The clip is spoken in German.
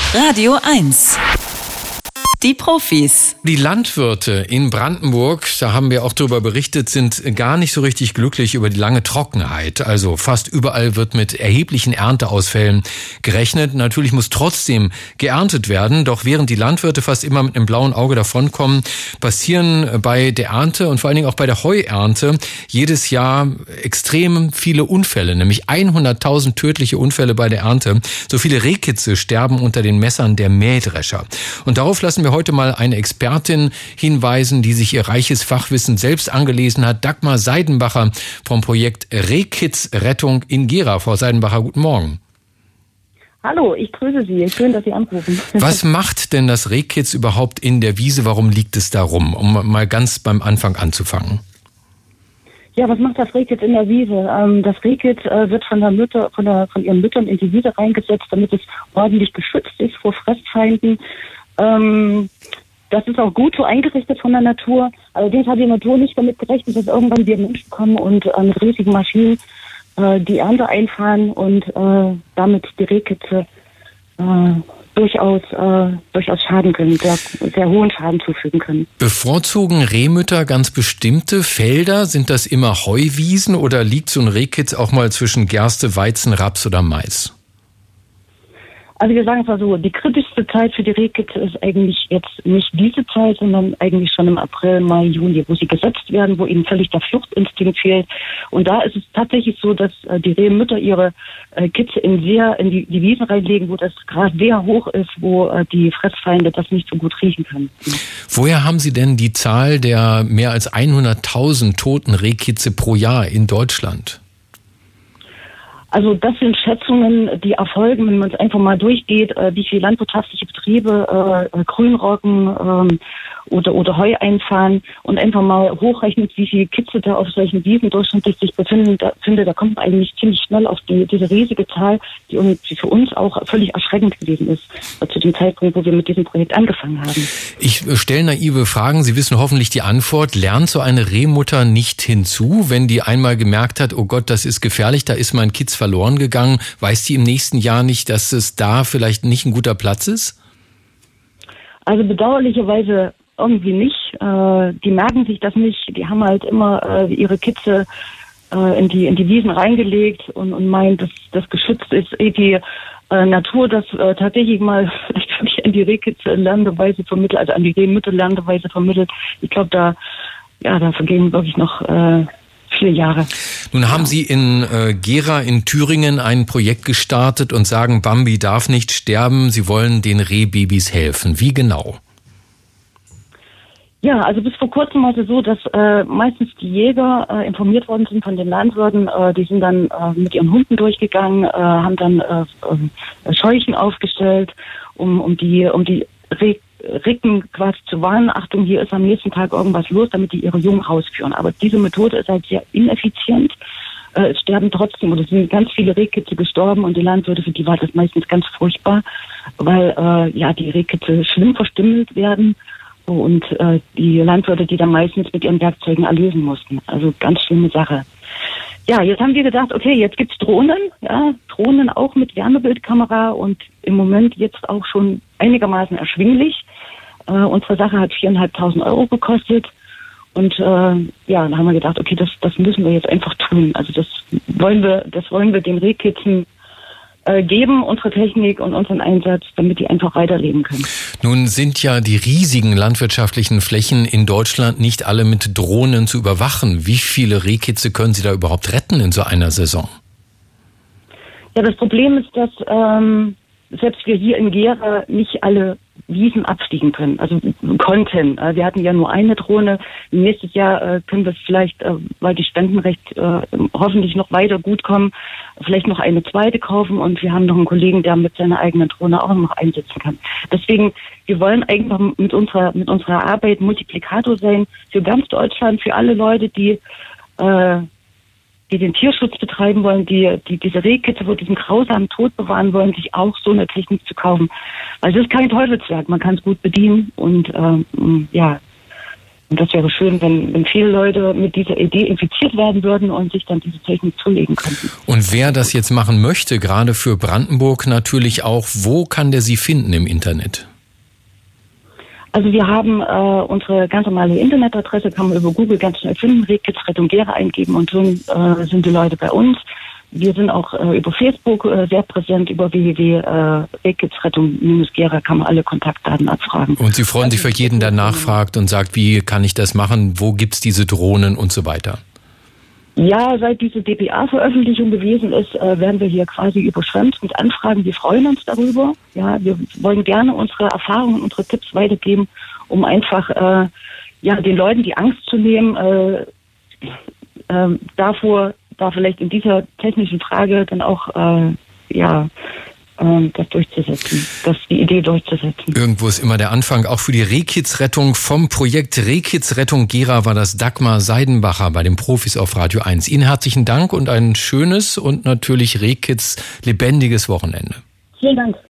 Radio 1. Die Profis. Die Landwirte in Brandenburg, da haben wir auch darüber berichtet, sind gar nicht so richtig glücklich über die lange Trockenheit. Also fast überall wird mit erheblichen Ernteausfällen gerechnet. Natürlich muss trotzdem geerntet werden. Doch während die Landwirte fast immer mit einem blauen Auge davonkommen, passieren bei der Ernte und vor allen Dingen auch bei der Heuernte jedes Jahr extrem viele Unfälle. Nämlich 100.000 tödliche Unfälle bei der Ernte. So viele Rehkitze sterben unter den Messern der Mähdrescher. Und darauf lassen wir heute mal eine Expertin hinweisen, die sich ihr reiches Fachwissen selbst angelesen hat. Dagmar Seidenbacher vom Projekt Rehkitzrettung in Gera. Frau Seidenbacher, guten Morgen. Hallo, ich grüße Sie. Schön, dass Sie anrufen. Was macht denn das Rehkitz überhaupt in der Wiese? Warum liegt es da rum? Um mal ganz beim Anfang anzufangen. Ja, was macht das Rehkitz in der Wiese? Das Rehkitz wird von ihren Müttern in die Wiese reingesetzt, damit es ordentlich geschützt ist vor Fressfeinden. Das ist auch gut so eingerichtet von der Natur. Allerdings hat die Natur nicht damit gerechnet, dass irgendwann wir Menschen kommen und mit riesigen Maschinen die Ernte einfahren und damit die Rehkitze durchaus schaden können, sehr hohen Schaden zufügen können. Bevorzugen Rehmütter ganz bestimmte Felder? Sind das immer Heuwiesen oder liegt so ein Rehkitz auch mal zwischen Gerste, Weizen, Raps oder Mais? Also wir sagen es mal so, die kritischste Zeit für die Rehkitze ist eigentlich jetzt nicht diese Zeit, sondern eigentlich schon im April, Mai, Juni, wo sie gesetzt werden, wo ihnen völlig der Fluchtinstinkt fehlt. Und da ist es tatsächlich so, dass die Rehmütter ihre Kitze in die Wiesen reinlegen, wo das Gras sehr hoch ist, wo die Fressfeinde das nicht so gut riechen können. Woher haben Sie denn die Zahl der mehr als 100.000 toten Rehkitze pro Jahr in Deutschland? Also das sind Schätzungen, die erfolgen, wenn man es einfach mal durchgeht, wie viele landwirtschaftliche Betriebe Grünroggen oder Heu einfahren und einfach mal hochrechnet, wie viele Kitze da auf solchen Wiesen durchschnittlich sich befinden. Da kommt man eigentlich ziemlich schnell auf diese riesige Zahl, die für uns auch völlig erschreckend gewesen ist, zu dem Zeitpunkt, wo wir mit diesem Projekt angefangen haben. Ich stelle naive Fragen, Sie wissen hoffentlich die Antwort. Lernt so eine Rehmutter nicht hinzu, wenn die einmal gemerkt hat, oh Gott, das ist gefährlich, da ist mein Kitz verloren gegangen, weiß die im nächsten Jahr nicht, dass es da vielleicht nicht ein guter Platz ist? Also bedauerlicherweise irgendwie nicht. Die merken sich das nicht. Die haben halt immer ihre Kitze in die Wiesen reingelegt und meinen, dass das geschützt ist. Die Natur das tatsächlich mal vielleicht wirklich an die Rehkitze lernenderweise vermittelt, also an die Rehmütter lernenderweise vermittelt. Ich glaube, da vergehen wirklich noch 4 Jahre. Nun haben Sie in Gera in Thüringen ein Projekt gestartet und sagen, Bambi darf nicht sterben. Sie wollen den Rehbabys helfen. Wie genau? Ja, also bis vor kurzem war es so, dass meistens die Jäger informiert worden sind von den Landwirten. Die sind dann mit ihren Hunden durchgegangen, haben dann Scheuchen aufgestellt, um die Ricken quasi zu warnen. Achtung, hier ist am nächsten Tag irgendwas los, damit die ihre Jungen rausführen. Aber diese Methode ist halt sehr ineffizient. Es sterben trotzdem, oder es sind ganz viele Rehkitze gestorben und die Landwirte, für die war das meistens ganz furchtbar, weil die Rehkitze schlimm verstümmelt werden. Und die Landwirte, die dann meistens mit ihren Werkzeugen erlösen mussten. Also ganz schlimme Sache. Ja, jetzt haben wir gedacht, okay, jetzt gibt's Drohnen, Drohnen auch mit Wärmebildkamera und im Moment jetzt auch schon einigermaßen erschwinglich. Unsere Sache hat 4.500 Euro gekostet. Und dann haben wir gedacht, okay, das müssen wir jetzt einfach tun. Also das wollen wir den Rehkitzen geben, unsere Technik und unseren Einsatz, damit die einfach weiterleben können. Nun sind ja die riesigen landwirtschaftlichen Flächen in Deutschland nicht alle mit Drohnen zu überwachen. Wie viele Rehkitze können Sie da überhaupt retten in so einer Saison? Ja, das Problem ist, dass selbst wir hier in Gera nicht alle Wiesen abstiegen können, also konnten. Wir hatten ja nur eine Drohne. Nächstes Jahr können wir vielleicht, weil die Spenden recht hoffentlich noch weiter gut kommen, vielleicht noch eine zweite kaufen und wir haben noch einen Kollegen, der mit seiner eigenen Drohne auch noch einsetzen kann. Deswegen, wir wollen einfach mit unserer Arbeit Multiplikator sein für ganz Deutschland, für alle Leute, die den Tierschutz betreiben wollen, die diese Rehkitze vor diesem grausamen Tod bewahren wollen, sich auch so eine Technik zu kaufen. Also es ist kein Teufelswerk, man kann es gut bedienen und Und das wäre schön, wenn viele Leute mit dieser Idee infiziert werden würden und sich dann diese Technik zulegen könnten. Und wer das jetzt machen möchte, gerade für Brandenburg natürlich auch, wo kann der Sie finden im Internet? Also wir haben unsere ganz normale Internetadresse, kann man über Google ganz schnell finden, Rehkids Rettung Gera eingeben und schon sind die Leute bei uns. Wir sind auch über Facebook sehr präsent, über www.rehkidsrettung-gera kann man alle Kontaktdaten abfragen. Und Sie freuen sich für jeden, der nachfragt und sagt, wie kann ich das machen, wo gibt's diese Drohnen und so weiter? Ja, seit diese DPA-Veröffentlichung gewesen ist, werden wir hier quasi überschwemmt mit Anfragen. Wir freuen uns darüber. Ja, wir wollen gerne unsere Erfahrungen, unsere Tipps weitergeben, um einfach den Leuten die Angst zu nehmen, davor, da vielleicht in dieser technischen Frage dann auch das durchzusetzen, die Idee durchzusetzen. Irgendwo ist immer der Anfang, auch für die Rehkids-Rettung vom Projekt Rehkids Rettung Gera war das Dagmar Seidenbacher bei den Profis auf Radio 1. Ihnen herzlichen Dank und ein schönes und natürlich Rehkids lebendiges Wochenende. Vielen Dank.